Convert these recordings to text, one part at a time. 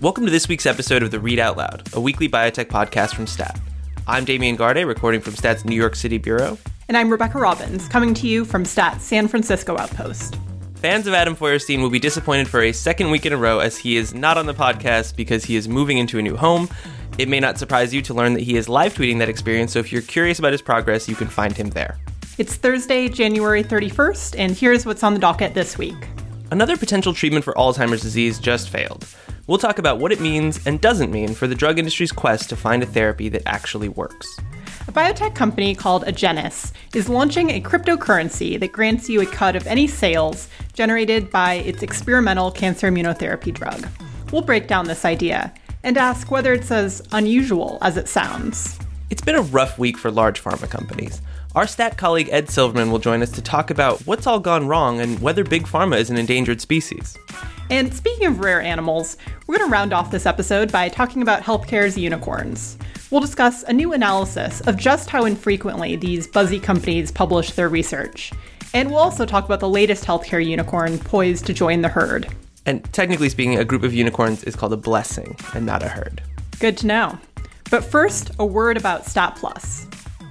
Welcome to this week's episode of the Read Out Loud, a weekly biotech podcast from STAT. I'm Damian Garde, recording from STAT's New York City bureau. And I'm Rebecca Robbins, coming to you from STAT's San Francisco outpost. Fans of Adam Feuerstein will be disappointed for a second week in a row as he is not on the podcast because he is moving into a new home. It may not surprise you to learn that he is live tweeting that experience, so if you're curious about his progress, you can find him there. It's Thursday, January 31st, and here's what's on the docket this week. Another potential treatment for Alzheimer's disease just failed. We'll talk about what it means and doesn't mean for the drug industry's quest to find a therapy that actually works. A biotech company called Agenus is launching a cryptocurrency that grants you a cut of any sales generated by its experimental cancer immunotherapy drug. We'll break down this idea and ask whether it's as unusual as it sounds. It's been a rough week for large pharma companies. Our STAT colleague Ed Silverman will join us to talk about what's all gone wrong and whether big pharma is an endangered species. And speaking of rare animals, we're going to round off this episode by talking about healthcare's unicorns. We'll discuss a new analysis of just how infrequently these buzzy companies publish their research. And we'll also talk about the latest healthcare unicorn poised to join the herd. And technically speaking, a group of unicorns is called a blessing and not a herd. Good to know. But first, a word about Stat Plus.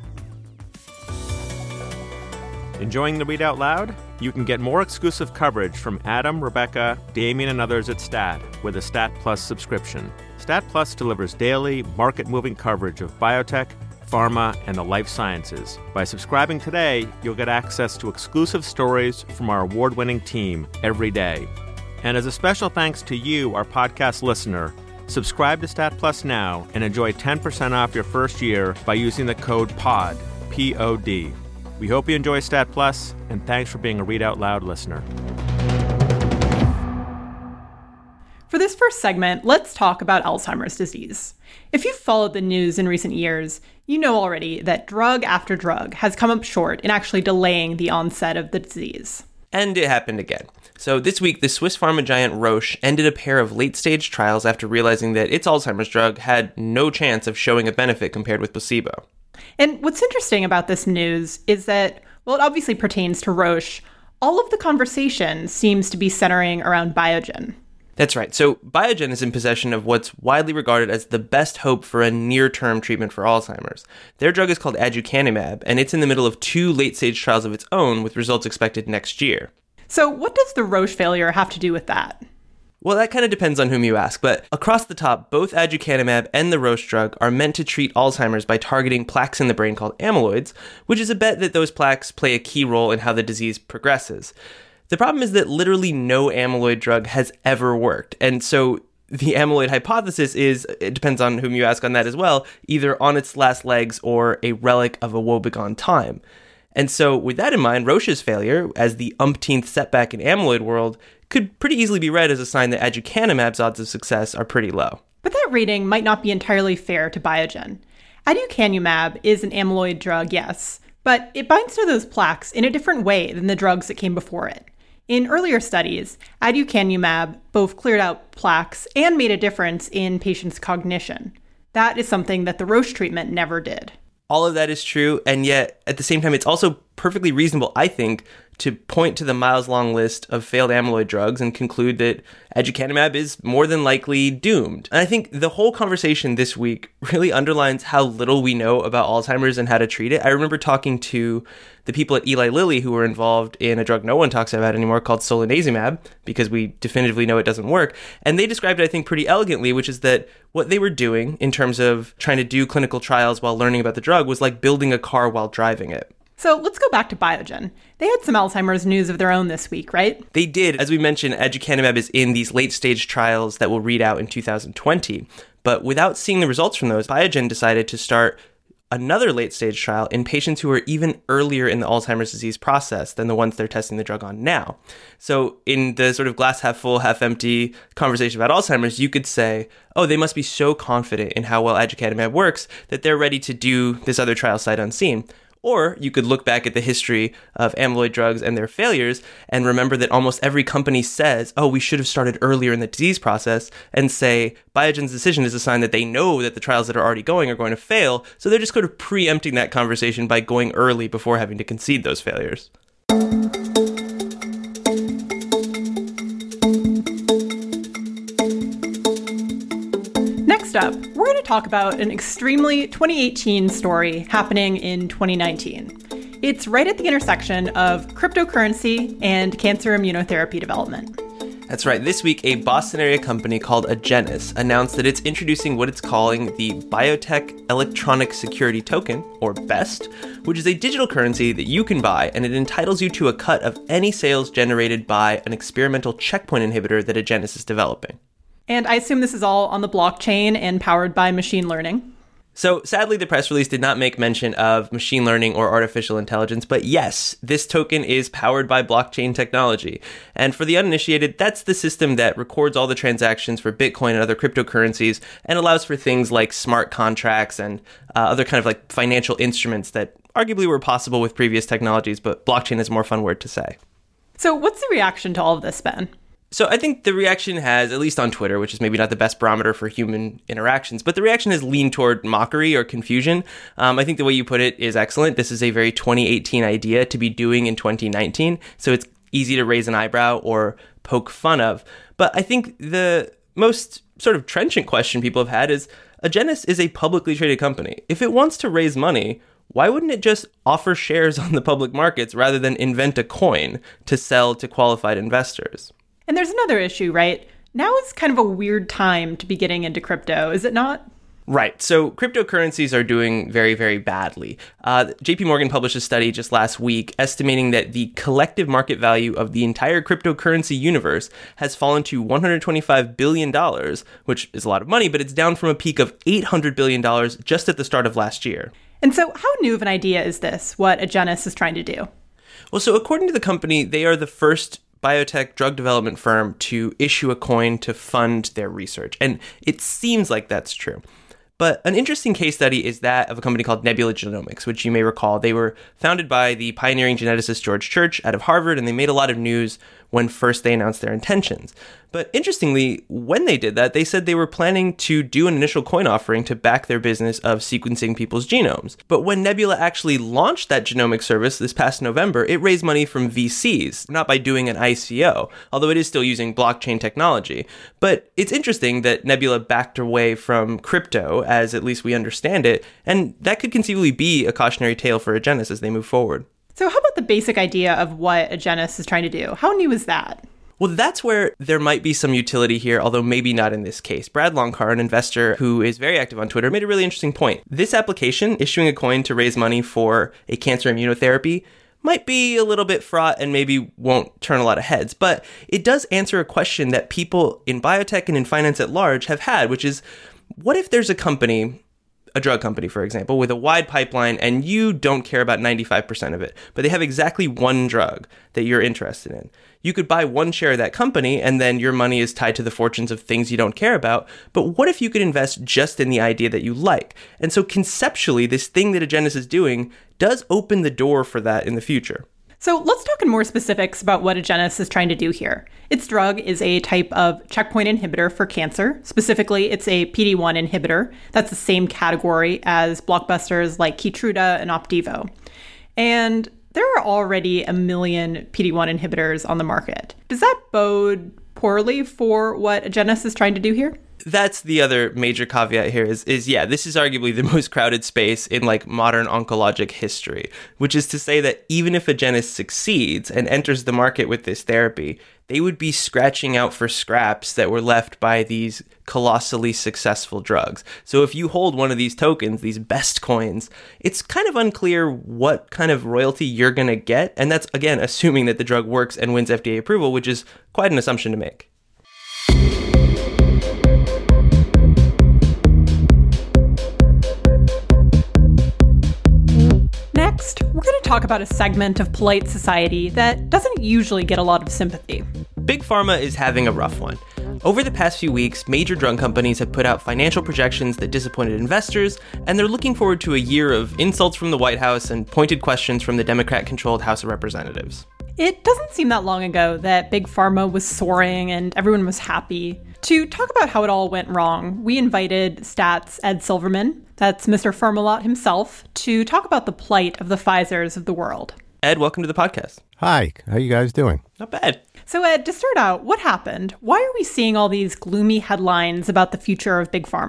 Enjoying the Read Out Loud? You can get more exclusive coverage from Adam, Rebecca, Damian, and others at STAT with a Stat Plus subscription. Stat Plus delivers daily, market-moving coverage of biotech, pharma, and the life sciences. By subscribing today, you'll get access to exclusive stories from our award-winning team every day. And as a special thanks to you, our podcast listener, subscribe to Stat Plus now and enjoy 10% off your first year by using the code POD, P-O-D. We hope you enjoy Stat Plus, and thanks for being a Read Out Loud listener. For this first segment, let's talk about Alzheimer's disease. If you've followed the news in recent years, you know already that drug after drug has come up short in actually delaying the onset of the disease. And it happened again. So this week, the Swiss pharma giant Roche ended a pair of late-stage trials after realizing that its Alzheimer's drug had no chance of showing a benefit compared with placebo. And what's interesting about this news is that, well, it obviously pertains to Roche. All of the conversation seems to be centering around Biogen. That's right. So Biogen is in possession of what's widely regarded as the best hope for a near-term treatment for Alzheimer's. Their drug is called aducanumab, and it's in the middle of 2 late-stage trials of its own with results expected next year. So what does the Roche failure have to do with that? Well, that kind of depends on whom you ask, but across the top, both aducanumab and the Roche drug are meant to treat Alzheimer's by targeting plaques in the brain called amyloids, which is a bet that those plaques play a key role in how the disease progresses. The problem is that literally no amyloid drug has ever worked, and so the amyloid hypothesis is, it depends on whom you ask on that as well, either on its last legs or a relic of a woebegone time. And so with that in mind, Roche's failure, as the umpteenth setback in amyloid world, could pretty easily be read as a sign that aducanumab's odds of success are pretty low. But that rating might not be entirely fair to Biogen. Aducanumab is an amyloid drug, yes, but it binds to those plaques in a different way than the drugs that came before it. In earlier studies, aducanumab both cleared out plaques and made a difference in patients' cognition. That is something that the Roche treatment never did. All of that is true, and yet, at the same time, it's also perfectly reasonable, I think, to point to the miles-long list of failed amyloid drugs and conclude that aducanumab is more than likely doomed. And I think the whole conversation this week really underlines how little we know about Alzheimer's and how to treat it. I remember talking to the people at Eli Lilly who were involved in a drug no one talks about anymore called solanezumab, because we definitively know it doesn't work. And they described it, I think, pretty elegantly, which is that what they were doing in terms of trying to do clinical trials while learning about the drug was like building a car while driving it. So let's go back to Biogen. They had some Alzheimer's news of their own this week, right? They did. As we mentioned, aducanumab is in these late-stage trials that will read out in 2020. But without seeing the results from those, Biogen decided to start another late-stage trial in patients who are even earlier in the Alzheimer's disease process than the ones they're testing the drug on now. So in the sort of glass half full, half empty conversation about Alzheimer's, you could say, oh, they must be so confident in how well aducanumab works that they're ready to do this other trial sight unseen. Or you could look back at the history of amyloid drugs and their failures and remember that almost every company says, oh, we should have started earlier in the disease process, and say Biogen's decision is a sign that they know that the trials that are already going are going to fail, so they're just sort of preempting that conversation by going early before having to concede those failures. up, we're going to talk about an extremely 2018 story happening in 2019. It's right at the intersection of cryptocurrency and cancer immunotherapy development. That's right. This week, a Boston area company called Agenus announced that it's introducing what it's calling the Biotech Electronic Security Token, or BEST, which is a digital currency that you can buy, and it entitles you to a cut of any sales generated by an experimental checkpoint inhibitor that Agenus is developing. And I assume this is all on the blockchain and powered by machine learning. So sadly, the press release did not make mention of machine learning or artificial intelligence, but yes, this token is powered by blockchain technology. And for the uninitiated, that's the system that records all the transactions for Bitcoin and other cryptocurrencies and allows for things like smart contracts and other kind of like financial instruments that arguably were possible with previous technologies, but blockchain is a more fun word to say. So what's the reaction to all of this, Ben? So I think the reaction has, at least on Twitter, which is maybe not the best barometer for human interactions, but the reaction has leaned toward mockery or confusion. I think the way you put it is excellent. This is a very 2018 idea to be doing in 2019, so it's easy to raise an eyebrow or poke fun of. But I think the most sort of trenchant question people have had is, Agenus is a publicly traded company. If it wants to raise money, why wouldn't it just offer shares on the public markets rather than invent a coin to sell to qualified investors? And there's another issue, right? Now is kind of a weird time to be getting into crypto, is it not? Right. So cryptocurrencies are doing very, very badly. JP Morgan published a study just last week estimating that the collective market value of the entire cryptocurrency universe has fallen to $125 billion, which is a lot of money, but it's down from a peak of $800 billion just at the start of last year. And so how new of an idea is this, what Agenus is trying to do? Well, so according to the company, they are the first biotech drug development firm to issue a coin to fund their research. And it seems like that's true. But an interesting case study is that of a company called Nebula Genomics, which you may recall. They were founded by the pioneering geneticist George Church out of Harvard, and they made a lot of news when first they announced their intentions. But interestingly, when they did that, they said they were planning to do an initial coin offering to back their business of sequencing people's genomes. But when Nebula actually launched that genomic service this past November, it raised money from VCs, not by doing an ICO, although it is still using blockchain technology. But it's interesting that Nebula backed away from crypto, as at least we understand it, and that could conceivably be a cautionary tale for Agenus as they move forward. So how about the basic idea of what Agenus is trying to do? How new is that? Well, that's where there might be some utility here, although maybe not in this case. Brad Longcar, an investor who is very active on Twitter, made a really interesting point. This application, issuing a coin to raise money for a cancer immunotherapy, might be a little bit fraught and maybe won't turn a lot of heads. But it does answer a question that people in biotech and in finance at large have had, which is, what if there's a company, a drug company, for example, with a wide pipeline and you don't care about 95% of it, but they have exactly one drug that you're interested in. You could buy one share of that company and then your money is tied to the fortunes of things you don't care about. But what if you could invest just in the idea that you like? And so conceptually, this thing that Agenus is doing does open the door for that in the future. So let's talk in more specifics about what Agenus is trying to do here. Its drug is a type of checkpoint inhibitor for cancer. Specifically, it's a PD-1 inhibitor. That's the same category as blockbusters like Keytruda and Opdivo. And there are already 1 million PD-1 inhibitors on the market. Does that bode poorly for what Agenus is trying to do here? That's the other major caveat here is this is arguably the most crowded space in like modern oncologic history, which is to say that even if Agenus succeeds and enters the market with this therapy, they would be scratching out for scraps that were left by these colossally successful drugs. So if you hold one of these tokens, these BEST coins, it's kind of unclear what kind of royalty you're going to get. And that's, again, assuming that the drug works and wins FDA approval, which is quite an assumption to make. Next, we're going to talk about a segment of polite society that doesn't usually get a lot of sympathy. Big Pharma is having a rough one. Over the past few weeks, major drug companies have put out financial projections that disappointed investors, and they're looking forward to a year of insults from the White House and pointed questions from the Democrat-controlled House of Representatives. It doesn't seem that long ago that Big Pharma was soaring and everyone was happy. To talk about how it all went wrong, we invited Stat's Ed Silverman, that's Mr. Pharmalot himself, to talk about the plight of the Pfizers of the world. Ed, welcome to the podcast. Hi, how you guys doing? Not bad. So Ed, to start out, what happened? Why are we seeing all these gloomy headlines about the future of Big Pharma?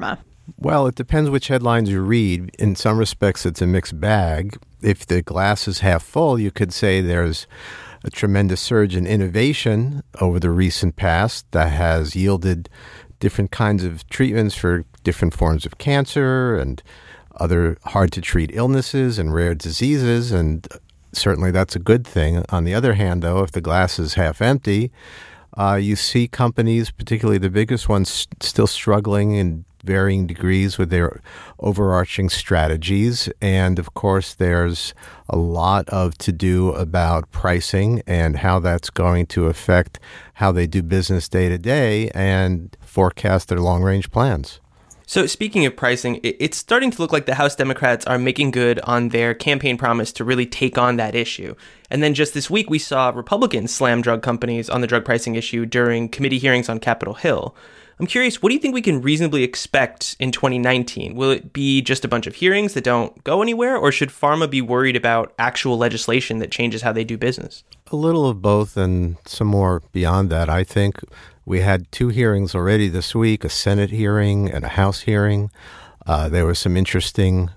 Well, it depends which headlines you read. In some respects, it's a mixed bag. If the glass is half full, you could say there's a tremendous surge in innovation over the recent past that has yielded different kinds of treatments for different forms of cancer and other hard-to-treat illnesses and rare diseases, and certainly that's a good thing. On the other hand, though, if the glass is half empty, you see companies, particularly the biggest ones, still struggling in varying degrees with their overarching strategies. And of course, there's a lot of to-do about pricing and how that's going to affect how they do business day to day and forecast their long-range plans. So speaking of pricing, it's starting to look like the House Democrats are making good on their campaign promise to really take on that issue. And then just this week, we saw Republicans slam drug companies on the drug pricing issue during committee hearings on Capitol Hill. I'm curious, what do you think we can reasonably expect in 2019? Will it be just a bunch of hearings that don't go anywhere, or should pharma be worried about actual legislation that changes how they do business? A little of both and some more beyond that. I think we had 2 hearings already this week, a Senate hearing and a House hearing. There was some interesting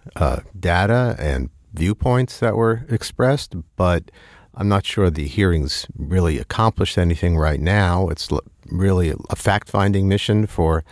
data and viewpoints that were expressed, but I'm not sure the hearings really accomplished anything right now. It's really a fact-finding mission for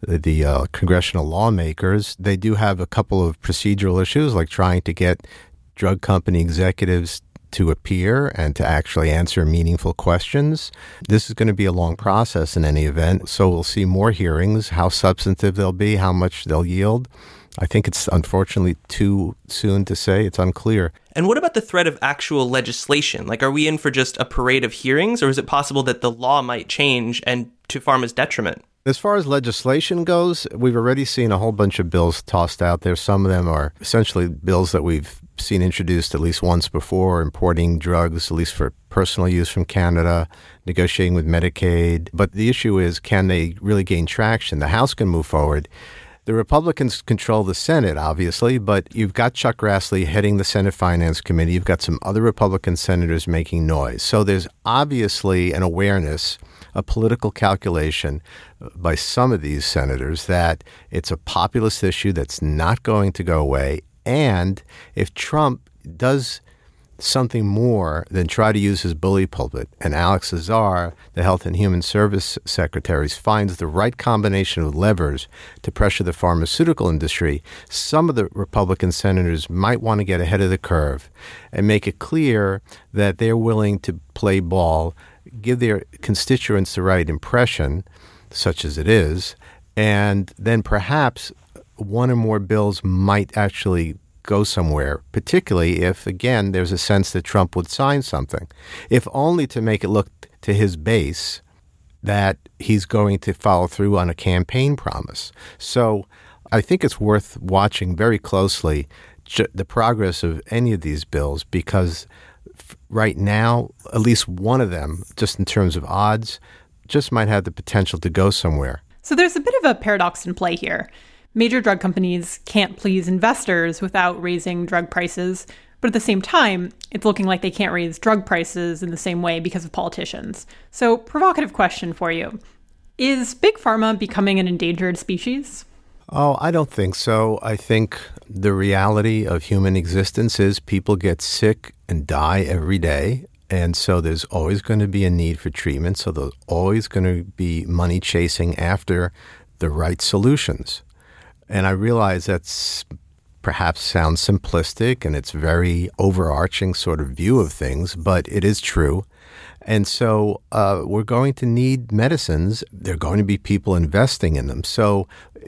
the congressional lawmakers. They do have a couple of procedural issues, like trying to get drug company executives to appear and to actually answer meaningful questions. This is going to be a long process in any event, so we'll see more hearings, how substantive they'll be, how much they'll yield. I think it's unfortunately too soon to say. It's unclear. And what about the threat of actual legislation? Like, are we in for just a parade of hearings, or is it possible that the law might change and to pharma's detriment? As far as legislation goes, we've already seen a whole bunch of bills tossed out there. Some of them are essentially bills that we've seen introduced at least once before, importing drugs, at least for personal use from Canada, negotiating with Medicaid. But the issue is, can they really gain traction? The House can move forward. The Republicans control the Senate, obviously, but you've got Chuck Grassley heading the Senate Finance Committee. You've got some other Republican senators making noise. So there's obviously an awareness, a political calculation by some of these senators that it's a populist issue that's not going to go away. And if Trump does something more than try to use his bully pulpit, and Alex Azar, the Health and Human Service Secretary, finds the right combination of levers to pressure the pharmaceutical industry, some of the Republican senators might want to get ahead of the curve and make it clear that they're willing to play ball, give their constituents the right impression, such as it is, and then perhaps one or more bills might actually go somewhere, particularly if, again, there's a sense that Trump would sign something, if only to make it look to his base that he's going to follow through on a campaign promise. So I think it's worth watching very closely the progress of any of these bills, because right now, at least one of them, just in terms of odds, just might have the potential to go somewhere. So there's a bit of a paradox in play here. Major drug companies can't please investors without raising drug prices, but at the same time, it's looking like they can't raise drug prices in the same way because of politicians. So, provocative question for you. Is Big Pharma becoming an endangered species? Oh, I don't think so. I think the reality of human existence is people get sick and die every day. And so there's always going to be a need for treatment. So there's always going to be money chasing after the right solutions. And I realize that's perhaps sounds simplistic and it's very overarching sort of view of things, but it is true. And so we're going to need medicines. There are going to be people investing in them. So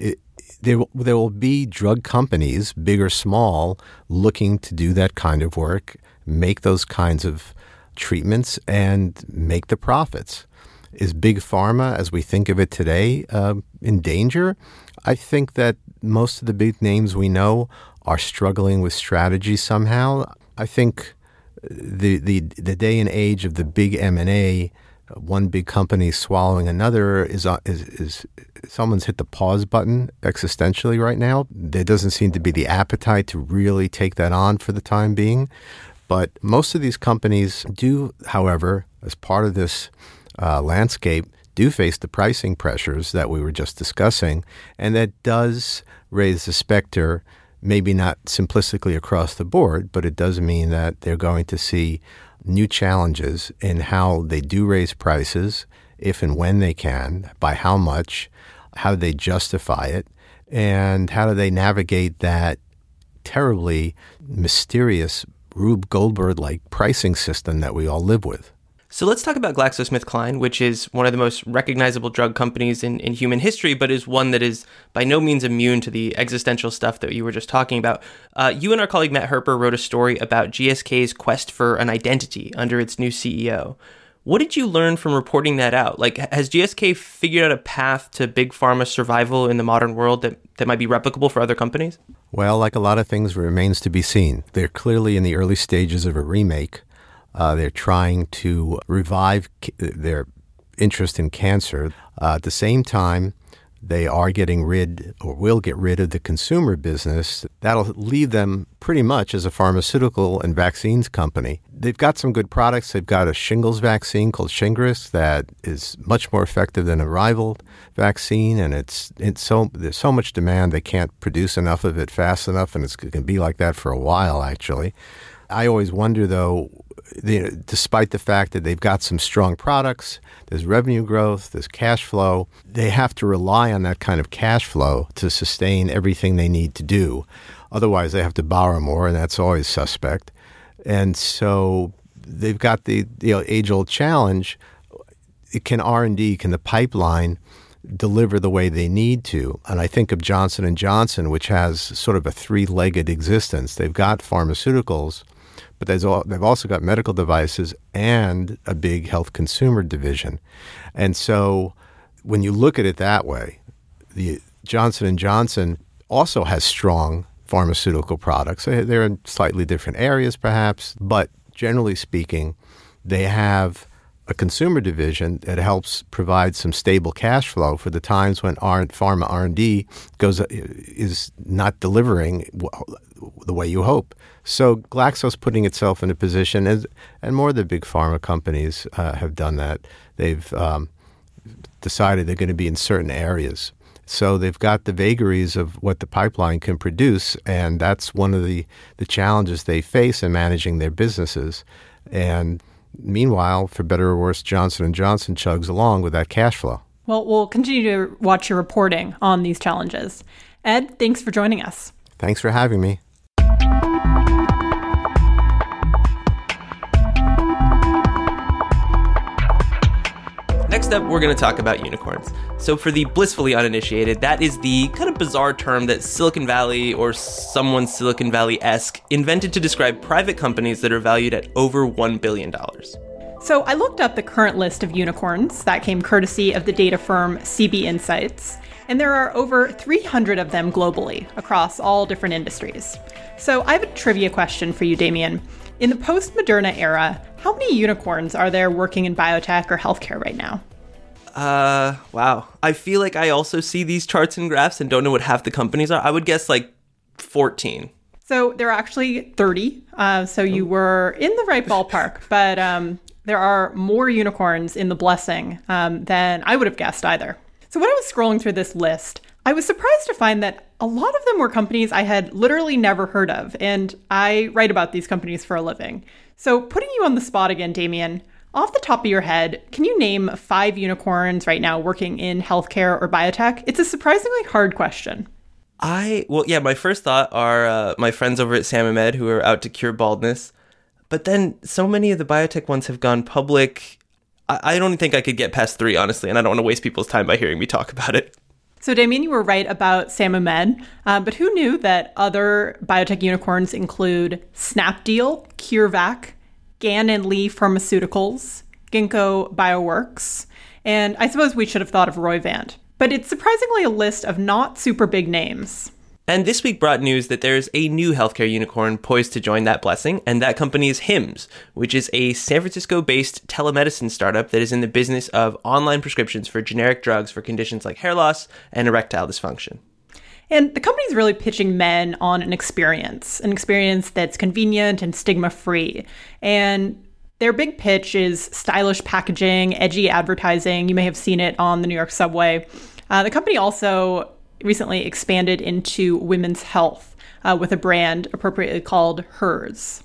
there will be drug companies, big or small, looking to do that kind of work, make those kinds of treatments, and make the profits. Is Big Pharma, as we think of it today, in danger? I think that most of the big names we know are struggling with strategy somehow. I think the day and age of the big M&A, one big company swallowing another, is someone's hit the pause button existentially right now. There doesn't seem to be the appetite to really take that on for the time being. But most of these companies do, however, as part of this landscape, do face the pricing pressures that we were just discussing, and that does raise the specter, maybe not simplistically across the board, but it does mean that they're going to see new challenges in how they do raise prices, if and when they can, by how much, how do they justify it, and how do they navigate that terribly mysterious Rube Goldberg-like pricing system that we all live with. So let's talk about GlaxoSmithKline, which is one of the most recognizable drug companies in human history, but is one that is by no means immune to the existential stuff that you were just talking about. You and our colleague Matt Herper wrote a story about GSK's quest for an identity under its new CEO. What did you learn from reporting that out? Like, has GSK figured out a path to big pharma survival in the modern world that might be replicable for other companies? Well, like a lot of things, remains to be seen. They're clearly in the early stages of a remake. They're trying to revive their interest in cancer. At the same time, they are getting rid, or will get rid of, the consumer business. That'll leave them pretty much as a pharmaceutical and vaccines company. They've got some good products. They've got a shingles vaccine called Shingrix that is much more effective than a rival vaccine, and there's so much demand they can't produce enough of it fast enough, and it can be like that for a while, actually. I always wonder, though, despite the fact that they've got some strong products, there's revenue growth, there's cash flow, they have to rely on that kind of cash flow to sustain everything they need to do. Otherwise, they have to borrow more, and that's always suspect. And so they've got the age-old challenge: can R&D, can the pipeline deliver the way they need to? And I think of Johnson & Johnson, which has sort of a three-legged existence. They've got pharmaceuticals, but they've also got medical devices and a big health consumer division. And so when you look at it that way, the Johnson & Johnson also has strong pharmaceutical products. They're in slightly different areas perhaps, but generally speaking, they have a consumer division that helps provide some stable cash flow for the times when pharma R&D is not delivering the way you hope. So Glaxo's putting itself in a position, and more of the big pharma companies have done that. They've decided they're going to be in certain areas. So they've got the vagaries of what the pipeline can produce, and that's one of the challenges they face in managing their businesses. And meanwhile, for better or worse, Johnson & Johnson chugs along with that cash flow. Well, we'll continue to watch your reporting on these challenges. Ed, thanks for joining us. Thanks for having me. Next up, we're going to talk about unicorns. So for the blissfully uninitiated, that is the kind of bizarre term that Silicon Valley or someone Silicon Valley-esque invented to describe private companies that are valued at over $1 billion. So I looked up the current list of unicorns that came courtesy of the data firm CB Insights, and there are over 300 of them globally across all different industries. So I have a trivia question for you, Damien. In the post-Moderna era, how many unicorns are there working in biotech or healthcare right now? Wow. I feel like I also see these charts and graphs and don't know what half the companies are. I would guess like 14. So there are actually 30. So you were in the right ballpark, but there are more unicorns in the blessing than I would have guessed either. So when I was scrolling through this list, I was surprised to find that a lot of them were companies I had literally never heard of, and I write about these companies for a living. So putting you on the spot again, Damien, off the top of your head, can you name 5 unicorns right now working in healthcare or biotech? It's a surprisingly hard question. My first thought are my friends over at SamMed who are out to cure baldness. But then so many of the biotech ones have gone public. I don't think I could get past 3, honestly, and I don't want to waste people's time by hearing me talk about it. So, Damien, you were right about SamMed, but who knew that other biotech unicorns include Snapdeal, CureVac, Gan & Lee Pharmaceuticals, Ginkgo Bioworks, and I suppose we should have thought of Roivant. But it's surprisingly a list of not super big names. And this week brought news that there's a new healthcare unicorn poised to join that blessing, and that company is Hims, which is a San Francisco-based telemedicine startup that is in the business of online prescriptions for generic drugs for conditions like hair loss and erectile dysfunction. And the company's really pitching men on an experience that's convenient and stigma-free. And their big pitch is stylish packaging, edgy advertising. You may have seen it on the New York subway. The company also recently expanded into women's health with a brand appropriately called Hers.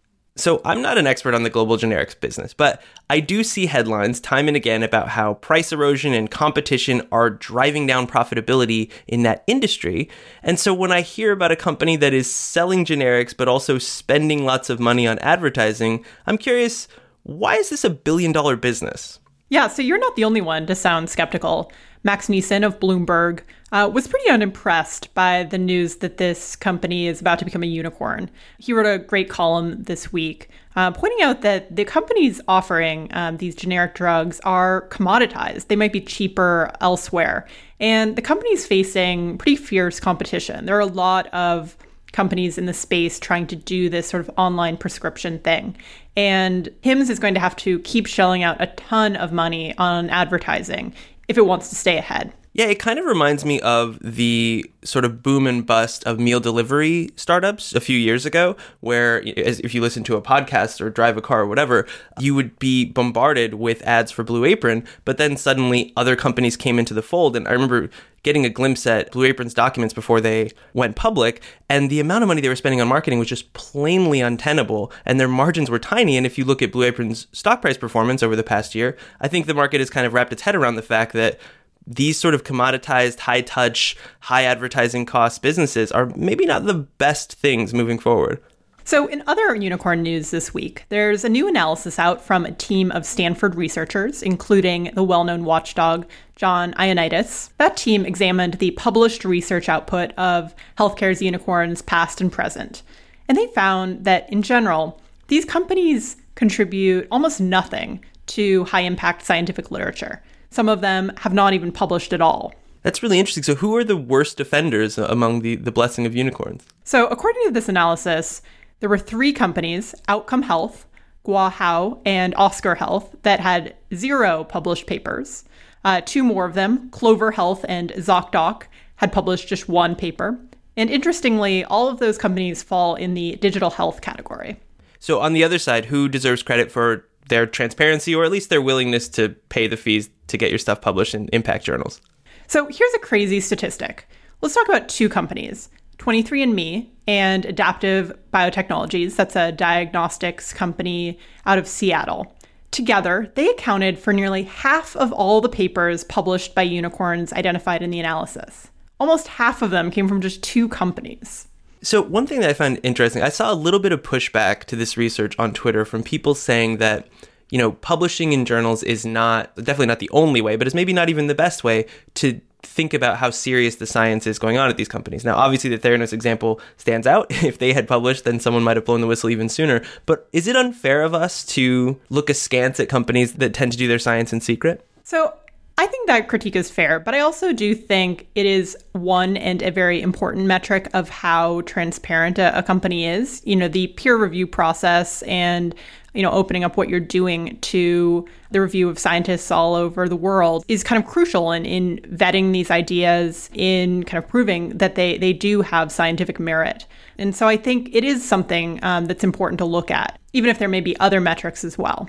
So I'm not an expert on the global generics business, but I do see headlines time and again about how price erosion and competition are driving down profitability in that industry. And so when I hear about a company that is selling generics but also spending lots of money on advertising, I'm curious, why is this $1 billion business? Yeah, so you're not the only one to sound skeptical. Max Neeson of Bloomberg was pretty unimpressed by the news that this company is about to become a unicorn. He wrote a great column this week pointing out that the companies offering these generic drugs are commoditized. They might be cheaper elsewhere. And the company's facing pretty fierce competition. There are a lot of companies in the space trying to do this sort of online prescription thing. And Hims is going to have to keep shelling out a ton of money on advertising if it wants to stay ahead. Yeah, it kind of reminds me of the sort of boom and bust of meal delivery startups a few years ago, where if you listen to a podcast or drive a car or whatever, you would be bombarded with ads for Blue Apron, but then suddenly other companies came into the fold. And I remember getting a glimpse at Blue Apron's documents before they went public, and the amount of money they were spending on marketing was just plainly untenable, and their margins were tiny. And if you look at Blue Apron's stock price performance over the past year, I think the market has kind of wrapped its head around the fact that these sort of commoditized, high-touch, high advertising cost businesses are maybe not the best things moving forward. So in other unicorn news this week, there's a new analysis out from a team of Stanford researchers, including the well-known watchdog John Ioannidis. That team examined the published research output of healthcare's unicorns past and present. And they found that, in general, these companies contribute almost nothing to high-impact scientific literature. Some of them have not even published at all. That's really interesting. So who are the worst offenders among the blessing of unicorns? So according to this analysis, there were 3 companies, Outcome Health, Guahao, and Oscar Health, that had 0 published papers. 2 more of them, Clover Health and ZocDoc, had published just 1 paper. And interestingly, all of those companies fall in the digital health category. So on the other side, who deserves credit for their transparency, or at least their willingness to pay the fees to get your stuff published in impact journals? So here's a crazy statistic. Let's talk about 2 companies, 23andMe and Adaptive Biotechnologies. That's a diagnostics company out of Seattle. Together, they accounted for nearly half of all the papers published by unicorns identified in the analysis. Almost half of them came from just 2 companies. So one thing that I find interesting, I saw a little bit of pushback to this research on Twitter from people saying that, publishing in journals is definitely not the only way, but it's maybe not even the best way to think about how serious the science is going on at these companies. Now, obviously, the Theranos example stands out. If they had published, then someone might have blown the whistle even sooner. But is it unfair of us to look askance at companies that tend to do their science in secret? So I think that critique is fair, but I also do think it is one and a very important metric of how transparent a company is. The peer review process and, opening up what you're doing to the review of scientists all over the world is kind of crucial in vetting these ideas, in kind of proving that they do have scientific merit. And so I think it is something that's important to look at, even if there may be other metrics as well.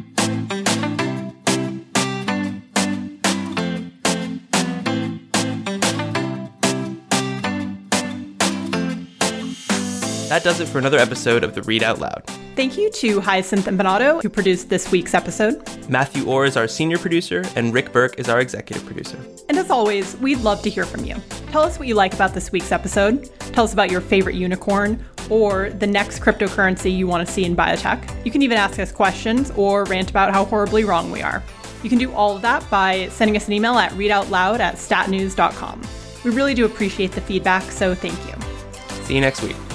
That does it for another episode of the Read Out Loud. Thank you to Hyacinth Empanato, who produced this week's episode. Matthew Orr is our senior producer, and Rick Burke is our executive producer. And as always, we'd love to hear from you. Tell us what you like about this week's episode. Tell us about your favorite unicorn or the next cryptocurrency you want to see in biotech. You can even ask us questions or rant about how horribly wrong we are. You can do all of that by sending us an email at readoutloud@statnews.com. We really do appreciate the feedback, so thank you. See you next week.